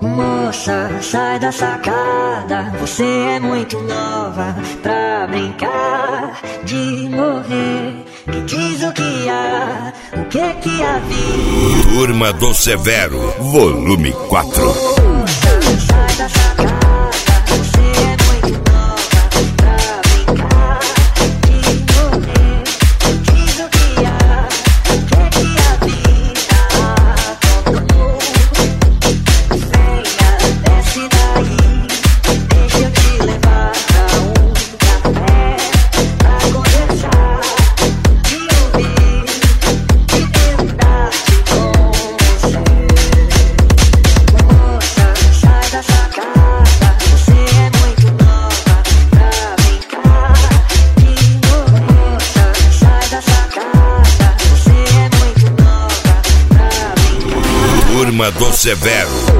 Moça, sai da sacada, você é muito nova pra brincar de morrer. Que diz o que há, o que há vida. Turma do Severo, volume 4. Moça, sai da sacada, você é muito nova pra brincar de morrer. Que diz o que há, o que há vida. Todo mundo, venha, desce daí, deixa eu te levar pra café, pra conversar, te ouvir, te perguntar-te com você. Moça, sai da sacada, você é muito nova pra brincar de morrer. Moça, sai da sacada, você é muito nova pra brincar. Turma do Severo.